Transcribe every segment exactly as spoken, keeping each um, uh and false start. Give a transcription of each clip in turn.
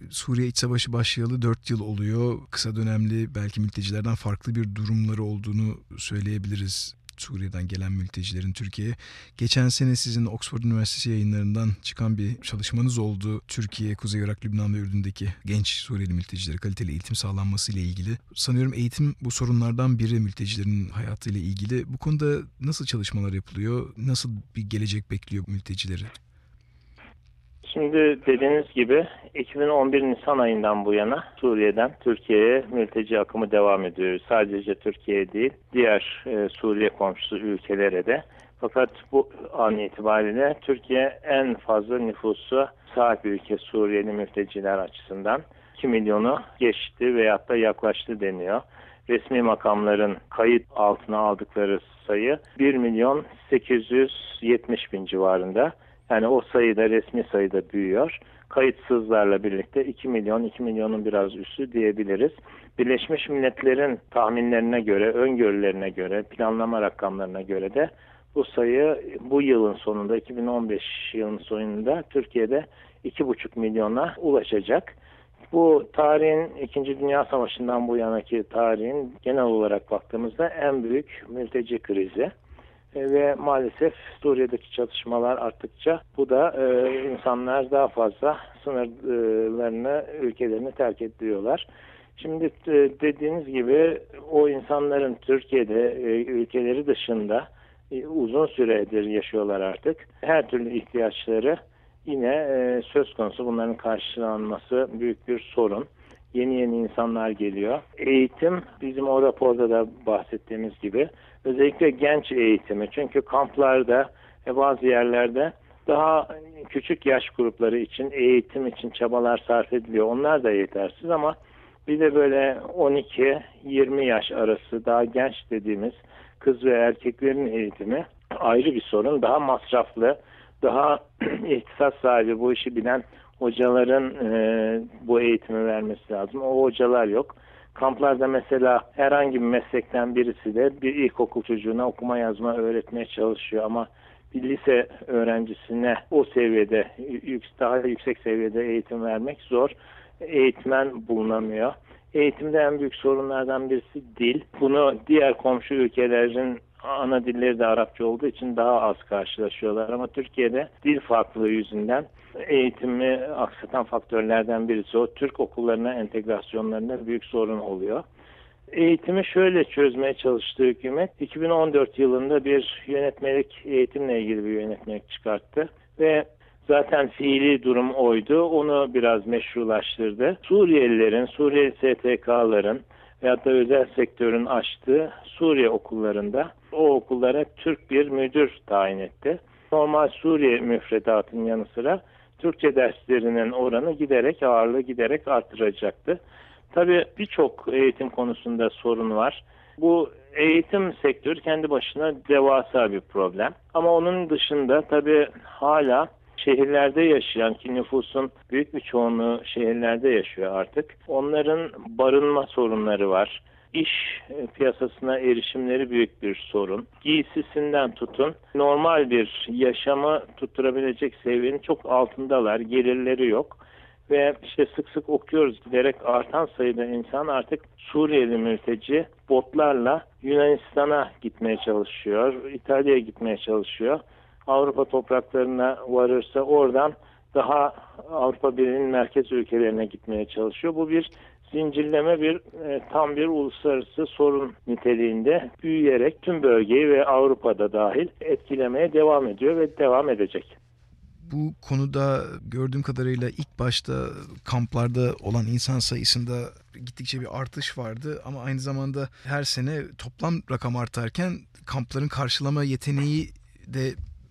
Suriye İç Savaşı başlayalı dört yıl oluyor. Kısa dönemli belki mültecilerden farklı bir durumları olduğunu söyleyebiliriz. Suriye'den gelen mültecilerin Türkiye'ye. Geçen sene sizin Oxford Üniversitesi yayınlarından çıkan bir çalışmanız oldu. Türkiye, Kuzey Irak, Lübnan ve Ürdün'deki genç Suriyeli mültecilere kaliteli eğitim sağlanması ile ilgili. Sanıyorum eğitim bu sorunlardan biri mültecilerin hayatıyla ilgili. Bu konuda nasıl çalışmalar yapılıyor? Nasıl bir gelecek bekliyor mültecileri? Şimdi dediğiniz gibi iki bin on bir Nisan ayından bu yana Suriye'den Türkiye'ye mülteci akımı devam ediyor. Sadece Türkiye değil, diğer e, Suriye komşusu ülkelere de. Fakat bu an itibariyle Türkiye en fazla nüfusu sahip ülke Suriyeli mülteciler açısından. iki milyonu geçti veyahut da yaklaştı deniyor. Resmi makamların kayıt altına aldıkları sayı bir milyon sekiz yüz yetmiş bin civarında. Yani o sayıda resmi sayıda büyüyor. Kayıtsızlarla birlikte iki milyon, iki milyonun biraz üstü diyebiliriz. Birleşmiş Milletler'in tahminlerine göre, öngörülerine göre, planlama rakamlarına göre de bu sayı bu yılın sonunda, iki bin on beş yılının sonunda Türkiye'de iki buçuk milyona ulaşacak. Bu tarihin İkinci Dünya Savaşı'ndan bu yanaki tarihin genel olarak baktığımızda en büyük mülteci krizi. Ve maalesef Suriye'deki çatışmalar arttıkça bu da e, insanlar daha fazla sınırlarını, ülkelerini terk ediyorlar. Şimdi e, dediğiniz gibi o insanların Türkiye'de e, ülkeleri dışında e, uzun süredir yaşıyorlar artık. Her türlü ihtiyaçları yine e, söz konusu, bunların karşılanması büyük bir sorun. Yeni yeni insanlar geliyor. Eğitim bizim o raporda da bahsettiğimiz gibi özellikle genç eğitimi. Çünkü kamplarda ve bazı yerlerde daha küçük yaş grupları için eğitim için çabalar sarf ediliyor. Onlar da yetersiz ama bir de böyle on iki yirmi yaş arası daha genç dediğimiz kız ve erkeklerin eğitimi ayrı bir sorun. Daha masraflı, daha ihtisas sahibi, bu işi bilen hocaların e, bu eğitimi vermesi lazım. O hocalar yok. Kamplarda mesela herhangi bir meslekten birisi de bir ilkokul çocuğuna okuma yazma öğretmeye çalışıyor ama bir lise öğrencisine o seviyede, daha yüksek seviyede eğitim vermek zor. Eğitmen bulunamıyor. Eğitimde en büyük sorunlardan birisi dil. Bunu diğer komşu ülkelerin ana dilleri de Arapça olduğu için daha az karşılaşıyorlar ama Türkiye'de dil farklılığı yüzünden eğitimi aksatan faktörlerden birisi o. Türk okullarına entegrasyonlarında büyük sorun oluyor. Eğitimi şöyle çözmeye çalıştı hükümet. iki bin on dört yılında bir yönetmelik, eğitimle ilgili bir yönetmelik çıkarttı ve zaten fiili durum oydu. Onu biraz meşrulaştırdı. Suriyelilerin, Suriyeli S T K'ların veyahut da özel sektörün açtığı Suriye okullarında o okullara Türk bir müdür tayin etti. Normal Suriye müfredatının yanı sıra Türkçe derslerinin oranı giderek, ağırlığı giderek artıracaktı. Tabii birçok eğitim konusunda sorun var. Bu eğitim sektörü kendi başına devasa bir problem. Ama onun dışında tabii hala şehirlerde yaşayan, ki nüfusun büyük bir çoğunluğu şehirlerde yaşıyor artık. Onların barınma sorunları var. İş piyasasına erişimleri büyük bir sorun. Giysisinden tutun, normal bir yaşamı tutturabilecek seviyenin çok altındalar. Gelirleri yok. Ve işte sık sık okuyoruz, giderek artan sayıda insan artık Suriyeli mülteci botlarla Yunanistan'a gitmeye çalışıyor, İtalya'ya gitmeye çalışıyor. Avrupa topraklarına varırsa oradan daha Avrupa Birliği'nin merkez ülkelerine gitmeye çalışıyor. Bu bir zincirleme, bir e, tam bir uluslararası sorun niteliğinde büyüyerek tüm bölgeyi ve Avrupa'da dahil etkilemeye devam ediyor ve devam edecek. Bu konuda gördüğüm kadarıyla ilk başta kamplarda olan insan sayısında gittikçe bir artış vardı ama aynı zamanda her sene toplam rakam artarken kampların karşılama yeteneği de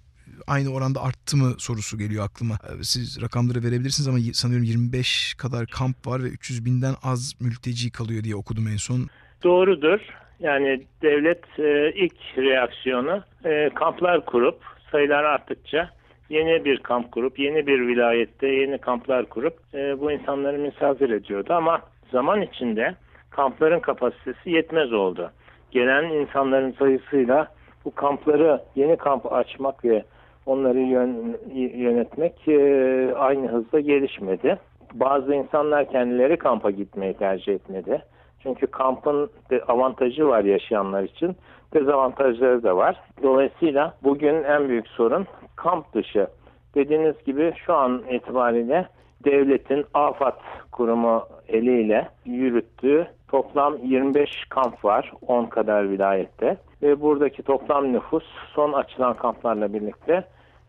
aynı oranda arttı mı sorusu geliyor aklıma. Siz rakamları verebilirsiniz ama sanıyorum yirmi beş kadar kamp var ve üç yüz binden az mülteci kalıyor diye okudum en son. Doğrudur. Yani devlet e, ilk reaksiyonu e, kamplar kurup sayılar arttıkça yeni bir kamp kurup, yeni bir vilayette yeni kamplar kurup e, bu insanları misafir ediyordu. Ama zaman içinde kampların kapasitesi yetmez oldu. Gelen insanların sayısıyla bu kampları, yeni kamp açmak ve onları yön, yönetmek e, aynı hızda gelişmedi. bazı insanlar kendileri kampa gitmeyi tercih etmedi. Çünkü kampın avantajı var yaşayanlar için, dezavantajları da var. Dolayısıyla bugün en büyük sorun kamp dışı. Dediğiniz gibi şu an itibariyle devletin AFAD kurumu eliyle yürüttüğü toplam yirmi beş kamp var, on kadar vilayette. Ve buradaki toplam nüfus son açılan kamplarla birlikte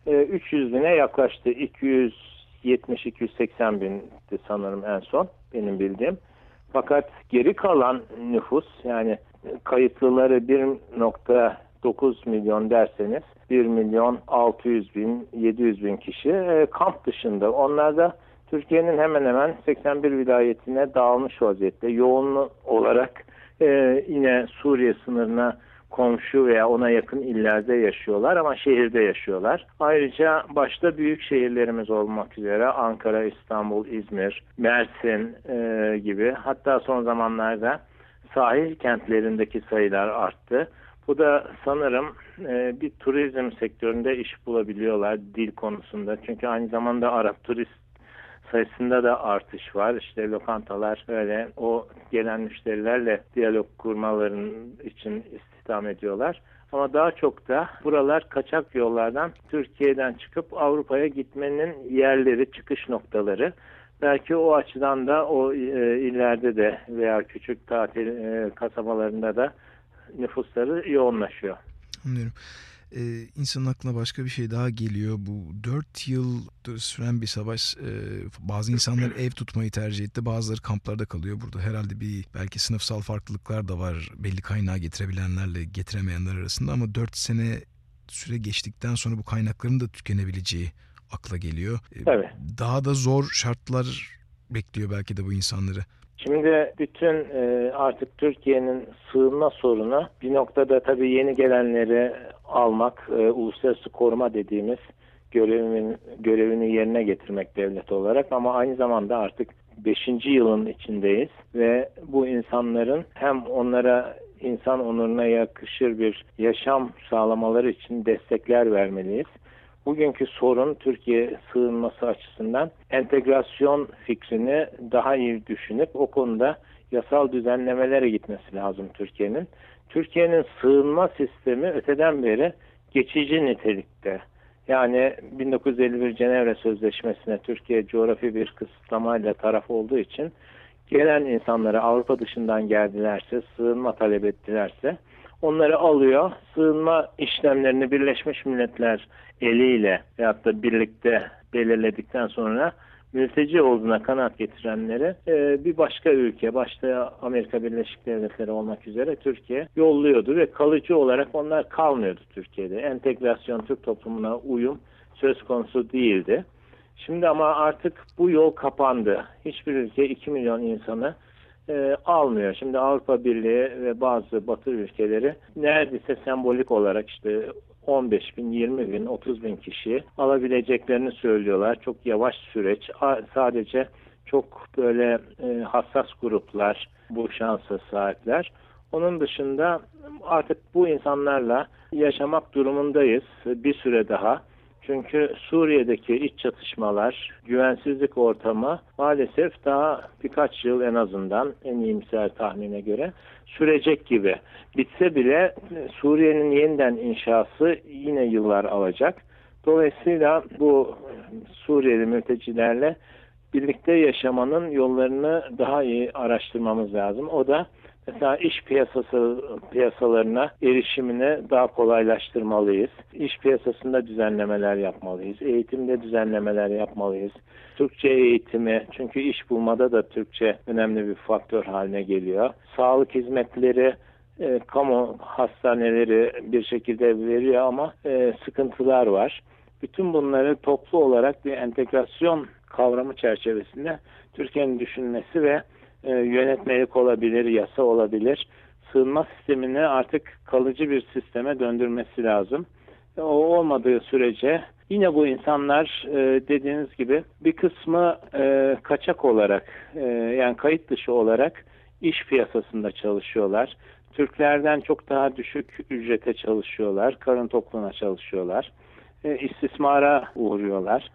üç yüz bine yaklaştı. iki yüz yetmiş iki yüz seksen bindi sanırım en son benim bildiğim. Fakat geri kalan nüfus, yani kayıtlıları bir nokta dokuz milyon derseniz bir milyon altı yüz bin yedi yüz bin kişi e, kamp dışında. Onlar da Türkiye'nin hemen hemen seksen bir vilayetine dağılmış vaziyette. Yoğunlu olarak e, yine Suriye sınırına komşu veya ona yakın illerde yaşıyorlar ama şehirde yaşıyorlar. Ayrıca başta büyük şehirlerimiz olmak üzere Ankara, İstanbul, İzmir, Mersin e, gibi, hatta son zamanlarda sahil kentlerindeki sayılar arttı. Bu da sanırım e, bir turizm sektöründe iş bulabiliyorlar dil konusunda. Çünkü aynı zamanda Arap turist sayısında da artış var. İşte lokantalar öyle o gelen müşterilerle diyalog kurmaların için istihdam ediyorlar. Ama daha çok da buralar kaçak yollardan Türkiye'den çıkıp Avrupa'ya gitmenin yerleri, çıkış noktaları. Belki o açıdan da o e, illerde de veya küçük tatil e, kasabalarında da nüfusları yoğunlaşıyor. Anlıyorum. Ee, insanın aklına başka bir şey daha geliyor. Bu dört yıl süren bir savaş, e, bazı insanlar ev tutmayı tercih etti. Bazıları kamplarda kalıyor. Burada herhalde bir belki sınıfsal farklılıklar da var. Belli kaynağı getirebilenlerle getiremeyenler arasında, ama dört sene süre geçtikten sonra bu kaynakların da tükenebileceği akla geliyor. Evet. Daha da zor şartlar bekliyor belki de bu insanları. Şimdi bütün e, artık Türkiye'nin sığınma sorunu bir noktada tabii yeni gelenleri almak, e, uluslararası koruma dediğimiz görevin, görevini yerine getirmek devlet olarak, ama aynı zamanda artık beşinci yılın içindeyiz ve bu insanların hem onlara insan onuruna yakışır bir yaşam sağlamaları için destekler vermeliyiz. Bugünkü sorun Türkiye sığınması açısından entegrasyon fikrini daha iyi düşünüp o konuda yasal düzenlemelere gitmesi lazım Türkiye'nin. Türkiye'nin sığınma sistemi öteden beri geçici nitelikte. Yani bin dokuz yüz elli bir Cenevre Sözleşmesi'ne Türkiye coğrafi bir kısıtlamayla taraf olduğu için gelen insanlara Avrupa dışından geldilerse, sığınma talep ettilerse onları alıyor, sığınma işlemlerini Birleşmiş Milletler eliyle veyahut da birlikte belirledikten sonra mülteci olduğuna kanaat getirenleri e, bir başka ülke, başta Amerika Birleşik Devletleri olmak üzere Türkiye yolluyordu ve kalıcı olarak onlar kalmıyordu Türkiye'de. Entegrasyon, Türk toplumuna uyum söz konusu değildi. Şimdi ama artık bu yol kapandı. Hiçbir ülke iki milyon insanı E, almıyor. Şimdi Avrupa Birliği ve bazı Batı ülkeleri neredeyse sembolik olarak işte on beş bin, yirmi bin, otuz bin kişi alabileceklerini söylüyorlar. Çok yavaş süreç. A, sadece çok böyle e, hassas gruplar bu şansa sahipler. Onun dışında artık bu insanlarla yaşamak durumundayız bir süre daha. Çünkü Suriye'deki iç çatışmalar, güvensizlik ortamı maalesef daha birkaç yıl en azından en iyimser tahmine göre sürecek gibi. Bitse bile Suriye'nin yeniden inşası yine yıllar alacak. Dolayısıyla bu Suriyeli mültecilerle birlikte yaşamanın yollarını daha iyi araştırmamız lazım. O da mesela iş piyasası piyasalarına erişimini daha kolaylaştırmalıyız. İş piyasasında düzenlemeler yapmalıyız. Eğitimde düzenlemeler yapmalıyız. Türkçe eğitimi, çünkü iş bulmada da Türkçe önemli bir faktör haline geliyor. Sağlık hizmetleri, e, kamu hastaneleri bir şekilde veriyor ama e, sıkıntılar var. Bütün bunları toplu olarak bir entegrasyon kavramı çerçevesinde Türkiye'nin düşünmesi ve e, yönetmelik olabilir, yasa olabilir. Sığınma sistemini artık kalıcı bir sisteme döndürmesi lazım. E, o olmadığı sürece yine bu insanlar e, dediğiniz gibi bir kısmı e, kaçak olarak e, yani kayıt dışı olarak iş piyasasında çalışıyorlar. Türklerden çok daha düşük ücrete çalışıyorlar. Karın tokluğuna çalışıyorlar. E, istismara uğruyorlar.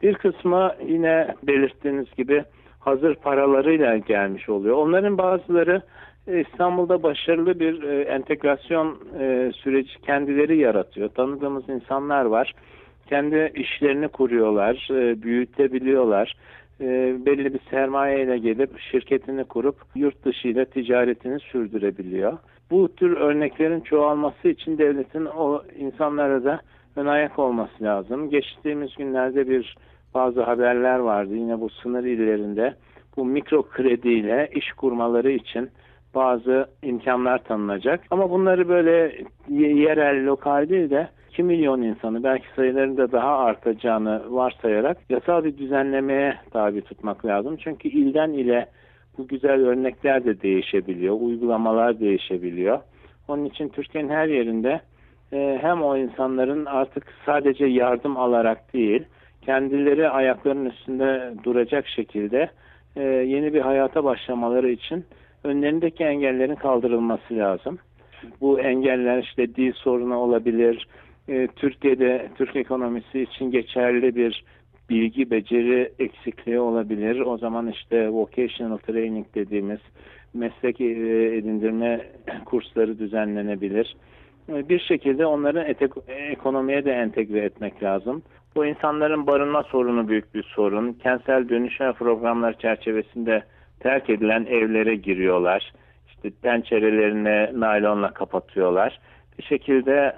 Bir kısmı yine belirttiğiniz gibi hazır paralarıyla gelmiş oluyor. Onların bazıları İstanbul'da başarılı bir e, entegrasyon e, süreci kendileri yaratıyor. Tanıdığımız insanlar var. Kendi işlerini kuruyorlar, e, büyütebiliyorlar. E, belli bir sermayeyle gelip şirketini kurup yurt dışıyla ticaretini sürdürebiliyor. Bu tür örneklerin çoğalması için devletin o insanlara da ön ayak olması lazım. Geçtiğimiz günlerde bir bazı haberler vardı. Yine bu sınır illerinde bu mikro krediyle iş kurmaları için bazı imkanlar tanınacak. Ama bunları böyle yerel, lokal değil de iki milyon insanı, belki sayıların da daha artacağını varsayarak yasal bir düzenlemeye tabi tutmak lazım. Çünkü ilden ile bu güzel örnekler de değişebiliyor, uygulamalar değişebiliyor. Onun için Türkiye'nin her yerinde e, hem o insanların artık sadece yardım alarak değil, kendileri ayaklarının üstünde duracak şekilde e, yeni bir hayata başlamaları için önlerindeki engellerin kaldırılması lazım. Bu engeller işte dil sorunu olabilir. E, Türkiye'de Türk ekonomisi için geçerli bir bilgi, beceri eksikliği olabilir. O zaman işte vocational training dediğimiz meslek e, edindirme kursları düzenlenebilir. E, bir şekilde onları ete- ekonomiye de entegre etmek lazım. Bu insanların barınma sorunu büyük bir sorun. Kentsel dönüşüm programları çerçevesinde terk edilen evlere giriyorlar. İşte pencerelerini naylonla kapatıyorlar. Bir şekilde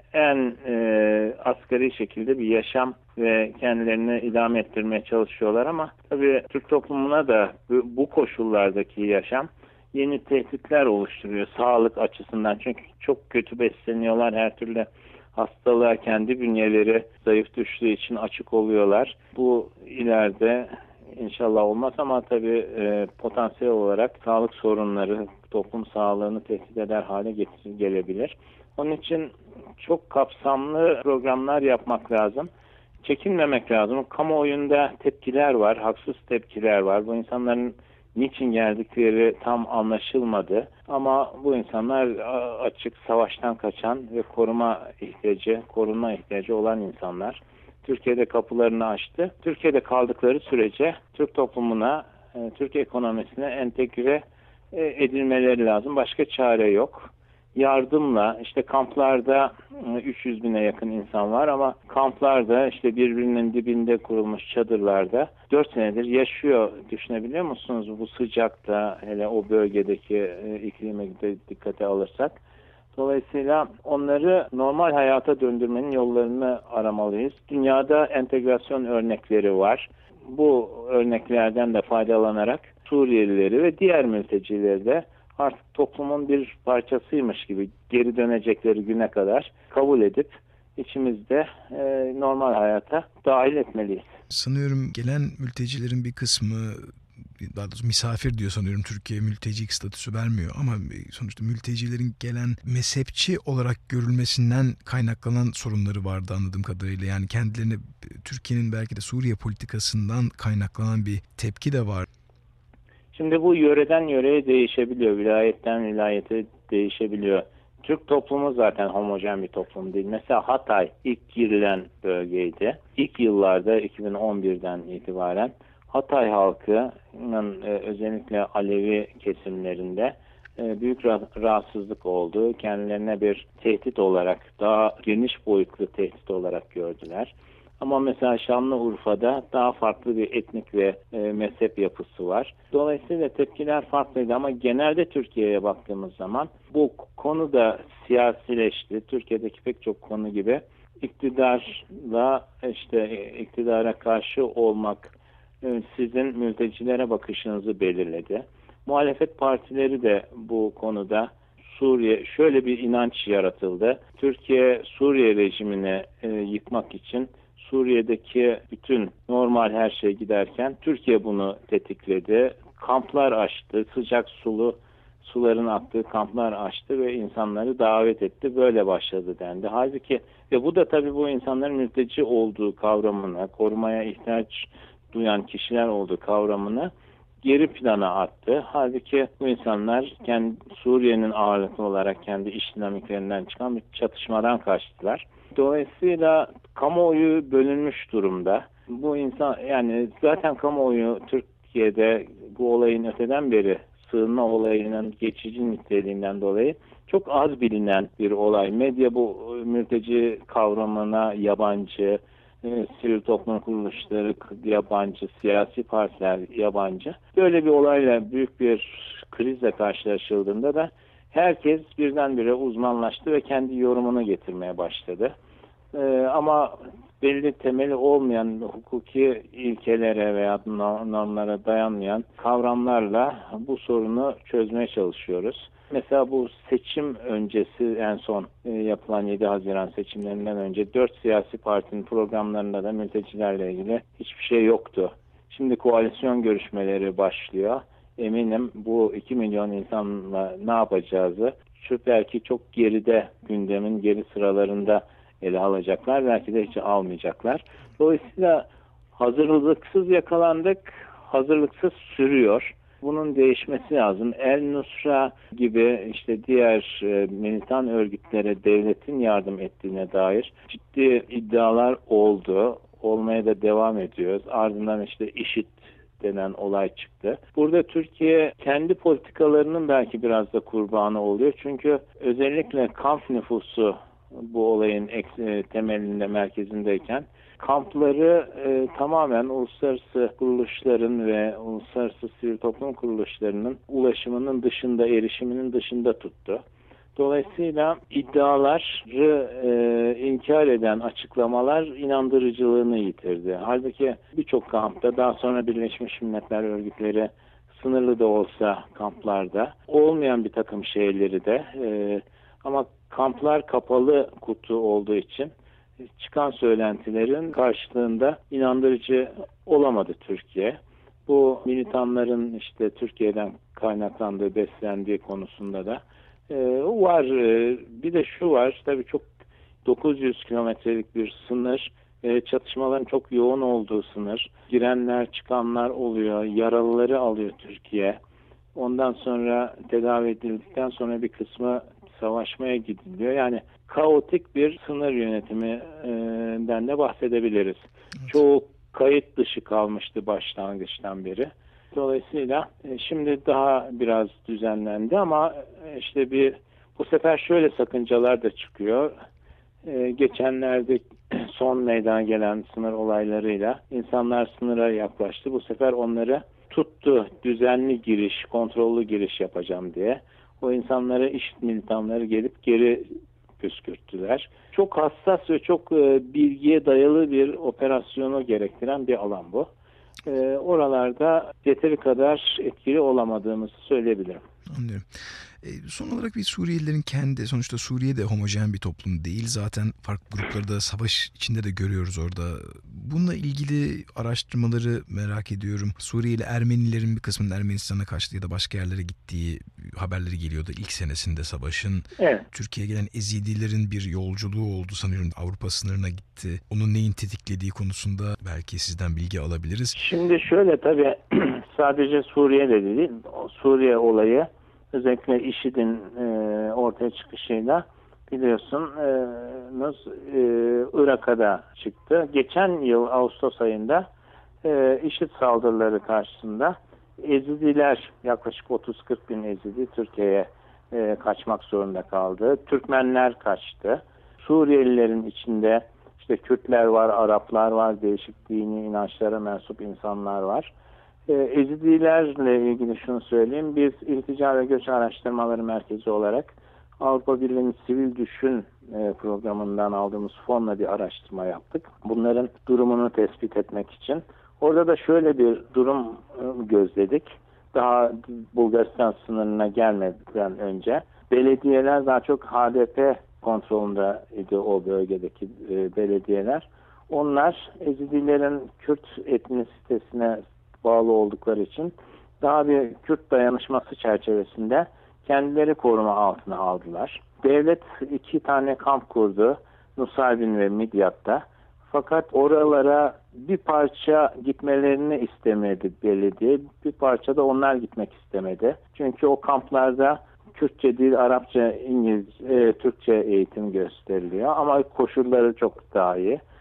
en e, asgari şekilde bir yaşam ve kendilerini idame ettirmeye çalışıyorlar ama tabii Türk toplumuna da bu, bu koşullardaki yaşam yeni tehditler oluşturuyor sağlık açısından. Çünkü çok kötü besleniyorlar, her türlü hastalığa kendi bünyeleri zayıf düştüğü için açık oluyorlar. Bu ileride İnşallah olmaz ama tabii e, potansiyel olarak sağlık sorunları, toplum sağlığını tehdit eder hale getirir, gelebilir. Onun için çok kapsamlı programlar yapmak lazım. Çekinmemek lazım. Kamuoyunda tepkiler var, haksız tepkiler var. Bu insanların niçin geldikleri tam anlaşılmadı. Ama bu insanlar açık savaştan kaçan ve koruma ihtiyacı, korunma ihtiyacı olan insanlar. Türkiye'de kapılarını açtı. Türkiye'de kaldıkları sürece Türk toplumuna, Türk ekonomisine entegre edilmeleri lazım. Başka çare yok. Yardımla, işte kamplarda üç yüz bine yakın insan var ama kamplarda işte birbirinin dibinde kurulmuş çadırlarda dört senedir yaşıyor. Düşünebiliyor musunuz bu sıcakta, hele o bölgedeki iklime dikkate alırsak? Dolayısıyla onları normal hayata döndürmenin yollarını aramalıyız. Dünyada entegrasyon örnekleri var. Bu örneklerden de faydalanarak Suriyelileri ve diğer mültecileri de artık toplumun bir parçasıymış gibi geri dönecekleri güne kadar kabul edip içimizde e, normal hayata dahil etmeliyiz. Sanıyorum gelen mültecilerin bir kısmı, daha doğrusu misafir diyor sanıyorum, Türkiye mültecilik statüsü vermiyor ama sonuçta mültecilerin gelen mezhepçi olarak görülmesinden kaynaklanan sorunları vardı anladığım kadarıyla. Yani kendilerine Türkiye'nin belki de Suriye politikasından kaynaklanan bir tepki de var. Şimdi bu yöreden yöreye değişebiliyor, vilayetten vilayete değişebiliyor. Türk toplumu zaten homojen bir toplum değil. Mesela Hatay ilk girilen bölgeydi. İlk yıllarda iki bin on birden itibaren Hatay halkının özellikle Alevi kesimlerinde büyük rahatsızlık oldu. Kendilerine bir tehdit olarak, daha geniş boyutlu tehdit olarak gördüler. Ama mesela Şanlıurfa'da daha farklı bir etnik ve e, mezhep yapısı var. Dolayısıyla tepkiler farklıydı ama genelde Türkiye'ye baktığımız zaman bu konu da siyasileşti. Türkiye'deki pek çok konu gibi iktidarla işte iktidara karşı olmak e, sizin mültecilere bakışınızı belirledi. Muhalefet partileri de bu konuda Suriye, şöyle bir inanç yaratıldı. Türkiye Suriye rejimini e, yıkmak için Suriye'deki bütün normal her şey giderken Türkiye bunu tetikledi. Kamplar açtı, sıcak sulu suların aktığı kamplar açtı ve insanları davet etti. Böyle başladı dendi. Halbuki ve bu da tabii bu insanların mülteci olduğu kavramını, korumaya ihtiyaç duyan kişiler olduğu kavramını geri plana attı. Halbuki bu insanlar kendi Suriye'nin ağırlıklı olarak kendi iş dinamiklerinden çıkan bir çatışmadan kaçtılar. Dolayısıyla kamuoyu bölünmüş durumda. bu insan yani zaten kamuoyu Türkiye'de bu olayın öteden beri sığınma olayının geçici niteliğinden dolayı çok az bilinen bir olay. Medya bu mülteci kavramına yabancı, e, sivil toplum kuruluşları yabancı, siyasi partiler yabancı. Böyle bir olayla büyük bir krizle karşılaşıldığında da herkes birdenbire uzmanlaştı ve kendi yorumunu getirmeye başladı. E, ama belli temeli olmayan hukuki ilkelere veya normlara dayanmayan kavramlarla bu sorunu çözmeye çalışıyoruz. Mesela bu seçim öncesi en son e, yapılan yedi Haziran seçimlerinden önce dört siyasi partinin programlarında da mültecilerle ilgili hiçbir şey yoktu. Şimdi koalisyon görüşmeleri başlıyor. Eminim bu iki milyon insanla ne yapacağızı şu belki çok geride, gündemin geri sıralarında ele alacaklar. Belki de hiç almayacaklar. Dolayısıyla hazırlıksız yakalandık, hazırlıksız sürüyor. Bunun değişmesi lazım. El Nusra gibi işte diğer e, militan örgütlere devletin yardım ettiğine dair ciddi iddialar oldu. Olmaya da devam ediyoruz. Ardından işte IŞİD denen olay çıktı. Burada Türkiye kendi politikalarının belki biraz da kurbanı oluyor. Çünkü özellikle kamp nüfusu bu olayın ek, temelinde, merkezindeyken kampları e, tamamen uluslararası kuruluşların ve uluslararası sivil toplum kuruluşlarının ulaşımının dışında, erişiminin dışında tuttu. Dolayısıyla iddiaları e, inkar eden açıklamalar inandırıcılığını yitirdi. Halbuki birçok kampta daha sonra Birleşmiş Milletler örgütleri sınırlı da olsa kamplarda olmayan bir takım şeyleri de e, ama kamplar kapalı kutu olduğu için çıkan söylentilerin karşılığında inandırıcı olamadı Türkiye. Bu militanların işte Türkiye'den kaynaklandığı, beslendiği konusunda da e, var. E, bir de şu var, tabii çok dokuz yüz kilometrelik bir sınır, e, çatışmaların çok yoğun olduğu sınır. Girenler, çıkanlar oluyor, yaralıları alıyor Türkiye. Ondan sonra tedavi edildikten sonra bir kısmı savaşmaya gidiliyor. Yani kaotik bir sınır yönetiminden de bahsedebiliriz. Evet. Çoğu kayıt dışı kalmıştı başlangıçtan beri. Dolayısıyla şimdi daha biraz düzenlendi ama işte bir bu sefer şöyle sakıncalar da çıkıyor. Geçenlerde son meydana gelen sınır olaylarıyla insanlar sınıra yaklaştı. Bu sefer onları tuttu, düzenli giriş, kontrollü giriş yapacağım diye. O insanlara IŞİD militanları gelip geri püskürttüler. Çok hassas ve çok e, bilgiye dayalı bir operasyonu gerektiren bir alan bu. E, oralarda yeteri kadar etkili olamadığımızı söyleyebilirim. Anlıyorum. E, son olarak bir Suriyelilerin kendi, sonuçta Suriye de homojen bir toplum değil. Zaten farklı grupları da savaş içinde de görüyoruz orada. Bununla ilgili araştırmaları merak ediyorum. Suriyeli Ermenilerin bir kısmının Ermenistan'a kaçtığı ya da başka yerlere gittiği haberleri geliyordu ilk senesinde savaşın. Evet. Türkiye'ye gelen Ezidilerin bir yolculuğu oldu sanıyorum. Avrupa sınırına gitti. Onun neyin tetiklediği konusunda belki sizden bilgi alabiliriz. Şimdi şöyle, tabii sadece Suriye'de değil, Suriye olayı özellikle IŞİD'in e, ortaya çıkışıyla biliyorsunuz e, Irak'a da çıktı. Geçen yıl Ağustos ayında e, IŞİD saldırıları karşısında Ezidiler, yaklaşık otuz kırk bin Ezidi Türkiye'ye e, kaçmak zorunda kaldı. Türkmenler kaçtı. Suriyelilerin içinde işte Kürtler var, Araplar var, değişik dini inançlara mensup insanlar var. Ezidilerle ilgili şunu söyleyeyim. Biz İltica ve Göç Araştırmaları Merkezi olarak Avrupa Birliği'nin Sivil Düşün programından aldığımız fonla bir araştırma yaptık. Bunların durumunu tespit etmek için. Orada da şöyle bir durum gözledik. Daha Bulgaristan sınırına gelmeden önce belediyeler daha çok H D P kontrolündeydi, o bölgedeki belediyeler. Onlar Ezidilerin Kürt etnisitesine bağlı oldukları için daha bir Kürt dayanışması çerçevesinde kendileri koruma altına aldılar. Devlet iki tane kamp kurdu, Nusaybin ve Midyat'ta. Fakat oralara bir parça gitmelerini istemedi belediye, bir parça da onlar gitmek istemedi. Çünkü o kamplarda Kürtçe değil, Arapça, İngilizce, e, Türkçe eğitim gösteriliyor ama koşulları çok daha iyi.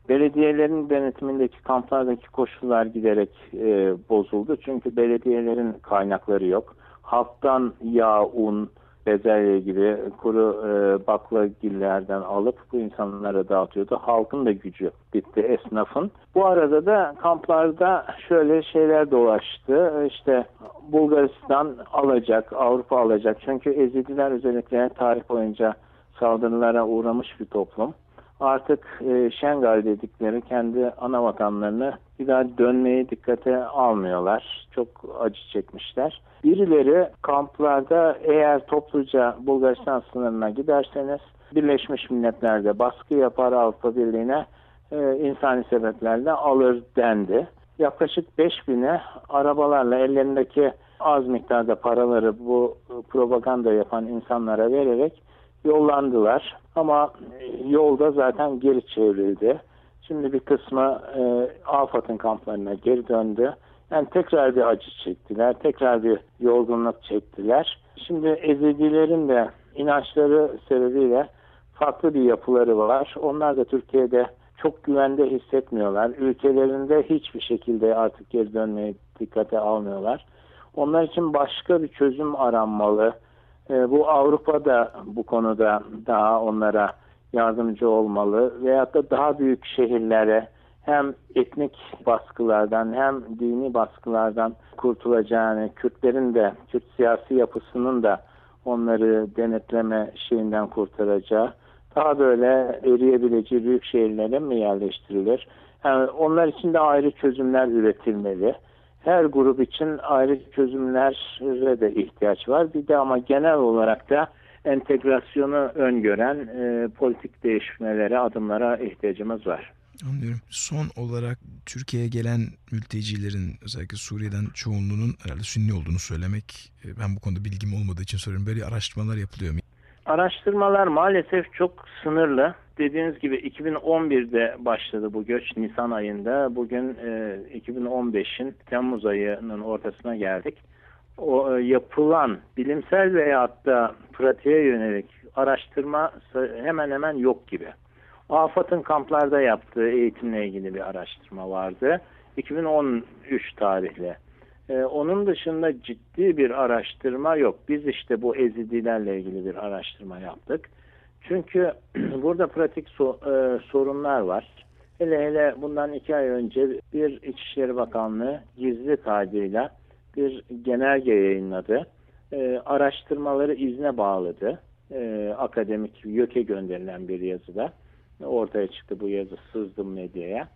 Belediyelerin denetimindeki kamplardaki koşullar giderek e, bozuldu. Çünkü belediyelerin kaynakları yok. Halktan yağ, un, bezelye gibi kuru e, baklagillerden alıp bu insanlara dağıtıyordu. Halkın da gücü bitti, esnafın. Bu arada da kamplarda şöyle şeyler dolaştı. İşte Bulgaristan alacak, Avrupa alacak. Çünkü Ezidiler özellikle tarih boyunca saldırılara uğramış bir toplum. Artık e, Şengal dedikleri kendi ana vatanlarını bir daha dönmeyi dikkate almıyorlar. Çok acı çekmişler. Birileri kamplarda eğer topluca Bulgaristan sınırına giderseniz Birleşmiş Milletler'de baskı yapar, Avrupa Birliği'ne e, insani sebeplerle alır dendi. Yaklaşık beş bine arabalarla ellerindeki az miktarda paraları bu propaganda yapan insanlara vererek yollandılar. Ama yolda zaten geri çevrildi. Şimdi bir kısmı e, AFAD'ın kamplarına geri döndü. Yani tekrar bir acı çektiler. Tekrar bir yorgunluk çektiler. Şimdi Ezidilerin de inançları sebebiyle farklı bir yapıları var. Onlar da Türkiye'de çok güvende hissetmiyorlar. Ülkelerinde hiçbir şekilde artık geri dönmeyi dikkate almıyorlar. Onlar için başka bir çözüm aranmalı. E, bu Avrupa'da bu konuda daha onlara yardımcı olmalı veyahut da daha büyük şehirlere hem etnik baskılardan hem dini baskılardan kurtulacağını, Kürtlerin de, Kürt siyasi yapısının da onları denetleme şeyinden kurtaracağı, daha böyle eriyebileceği büyük şehirlere mi yerleştirilir? Yani onlar için de ayrı çözümler üretilmeli. Her grup için ayrı çözümlere de ihtiyaç var. Bir de ama genel olarak da entegrasyonu öngören e, politik değişmelere, adımlara ihtiyacımız var. Anlıyorum. Son olarak Türkiye'ye gelen mültecilerin özellikle Suriye'den çoğunluğunun herhalde Sünni olduğunu söylemek, ben bu konuda bilgim olmadığı için soruyorum. Böyle araştırmalar yapılıyor mu? Araştırmalar maalesef çok sınırlı. Dediğiniz gibi iki bin on birde başladı bu göç Nisan ayında. Bugün e, iki bin on beşin Temmuz ayının ortasına geldik. O e, yapılan bilimsel veyahut da pratiğe yönelik araştırma hemen hemen yok gibi. AFAD'ın kamplarda yaptığı eğitimle ilgili bir araştırma vardı. iki bin on üç tarihli. Ee, onun dışında ciddi bir araştırma yok. Biz işte bu Ezidilerle ilgili bir araştırma yaptık. Çünkü burada pratik so- e, sorunlar var. Hele hele bundan iki ay önce bir İçişleri Bakanlığı gizli kaydıyla bir genelge yayınladı. E, araştırmaları izne bağladı. E, akademik YÖK'e gönderilen bir yazıda. Ortaya çıktı bu yazı, sızdı medyaya.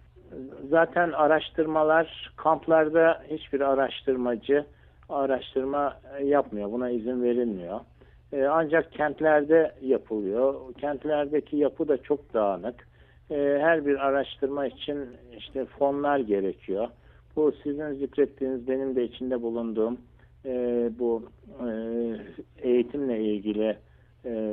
Zaten araştırmalar, kamplarda hiçbir araştırmacı araştırma yapmıyor. Buna izin verilmiyor. Ee, ancak kentlerde yapılıyor. Kentlerdeki yapı da çok dağınık. Ee, her bir araştırma için işte fonlar gerekiyor. Bu sizin zikrettiğiniz, benim de içinde bulunduğum e, bu e, eğitimle ilgili e,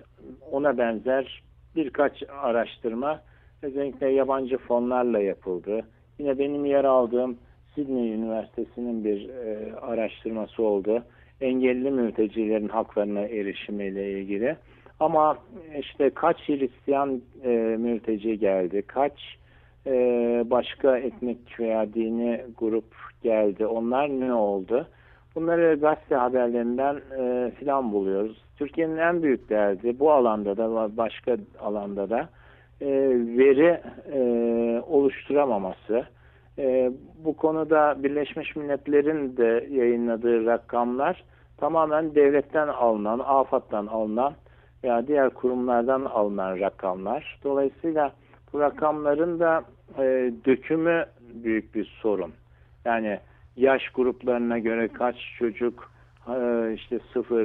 ona benzer birkaç araştırma özellikle yabancı fonlarla yapıldı. Yine benim yer aldığım Sydney Üniversitesi'nin bir e, araştırması oldu. Engelli mültecilerin haklarına erişimiyle ilgili. Ama işte kaç Hristiyan e, mülteci geldi, kaç e, başka etnik veya dini grup geldi, onlar ne oldu? Bunları gazete haberlerinden e, filan buluyoruz. Türkiye'nin en büyük derdi bu alanda da başka alanda da e, veri e, oluşturamaması. E, bu konuda Birleşmiş Milletler'in de yayınladığı rakamlar tamamen devletten alınan, AFAD'dan alınan veya diğer kurumlardan alınan rakamlar. Dolayısıyla bu rakamların da e, dökümü büyük bir sorun. Yani yaş gruplarına göre kaç çocuk, işte sıfır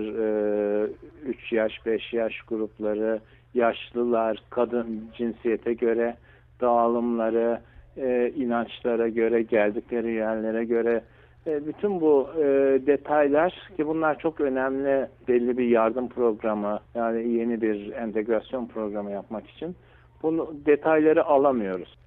üç yaş, beş yaş grupları, yaşlılar, kadın cinsiyete göre dağılımları, inançlara göre, geldikleri yerlere göre bütün bu detaylar ki bunlar çok önemli belli bir yardım programı, yani yeni bir entegrasyon programı yapmak için bunu detayları alamıyoruz.